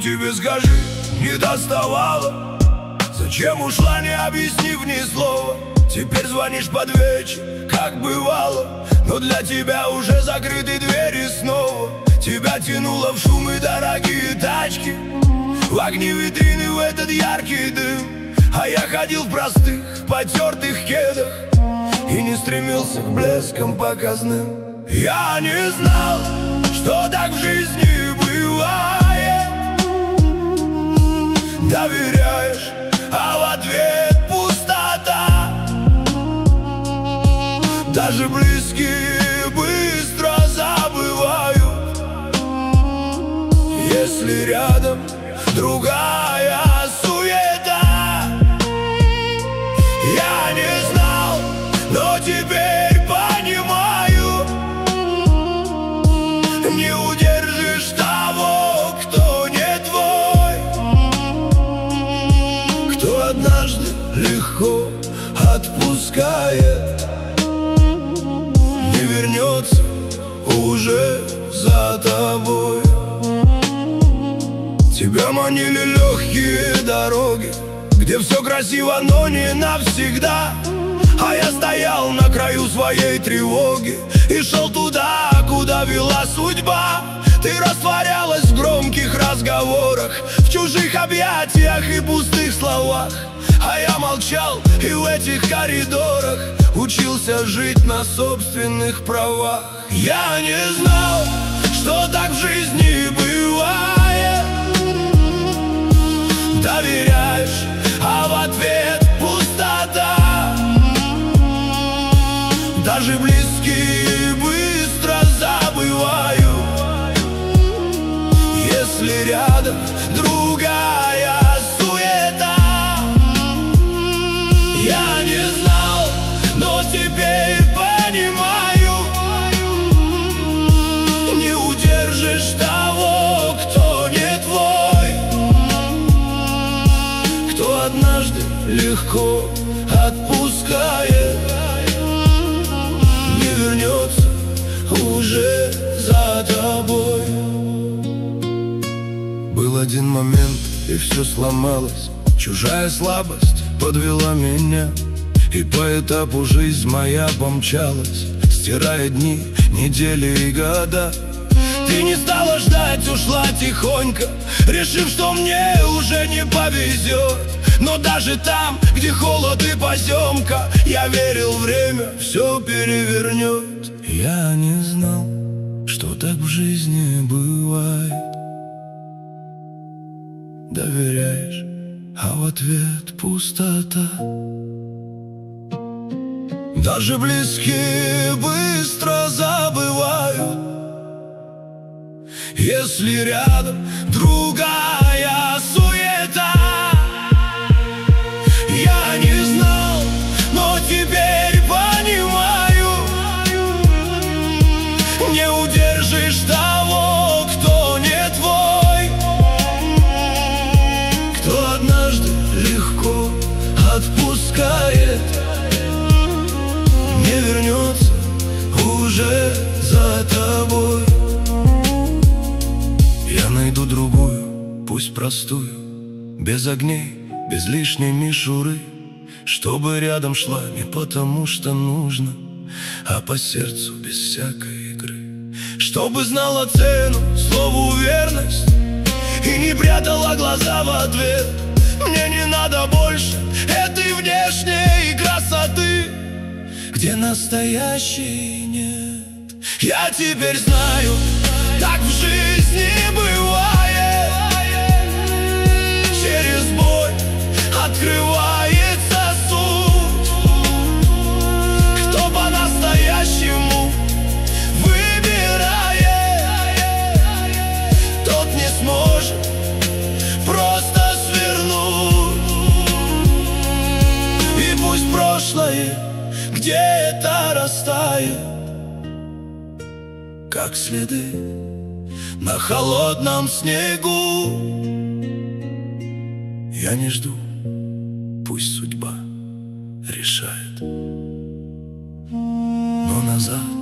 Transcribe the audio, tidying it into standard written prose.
тебе скажи, не доставала? Зачем ушла, не объяснив ни слова? Теперь звонишь под вечер, как бывало, но для тебя уже закрыты двери снова. Тебя тянуло в шум и дорогие тачки, в огни витрины, в этот яркий дым. А я ходил в простых, потертых кедах и не стремился к блескам показным. Я не знал, что так в жизни бывает. Доверяешь, а в ответ пустота. Даже близкие быстро забывают, если рядом другая суета. Я не знал, но теперь понимаю, не удержишь того, кто не твой, кто однажды легко отпускает, не вернется уже за тобой. Тебя манили легкие дороги, где все красиво, но не навсегда. А я стоял на краю своей тревоги и шел туда, куда вела судьба. Ты растворялась в громких разговорах, в чужих объятиях и пустых словах. А я молчал и в этих коридорах учился жить на собственных правах. Я не знал, что так в жизни бывает. Доверяешь, а в ответ пустота. Даже близкие быстро забывают, если рядом другая суета. Я не знал, но теперь понимаю, не удержишь того, кто не твой, кто однажды легко отпускает, не вернется уже за тобой. Был один момент, и все сломалось. Чужая слабость подвела меня, и по этапу жизнь моя помчалась, стирая дни, недели и года. Ты не стала ждать, ушла тихонько, решив, что мне уже не повезет. Но даже там, где холод и поземка, я верил, время все перевернет. Я не знал, что так в жизни бывает. Доверяешь, а в ответ пустота. Даже близкие быстро забывают, если рядом другая суета. Я не знал, но теперь понимаю, не удержишь того, кто не твой, кто однажды легко отпускает, не вернется уже за тобой. Я найду другую, пусть простую, без огней, без лишней мишуры, чтобы рядом шла не потому, что нужно, а по сердцу, без всякой игры. Чтобы знала цену слову верность и не прятала глаза в ответ. Мне не надо больше этой внешней красоты, где настоящей нет. Я теперь знаю, так в жизни бывает. Через боль открывается суть. Кто по-настоящему выбирает, тот не сможет просто свернуть. И пусть прошлое где-то растает, как следы на холодном снегу. Я не жду, пусть судьба решает, но назад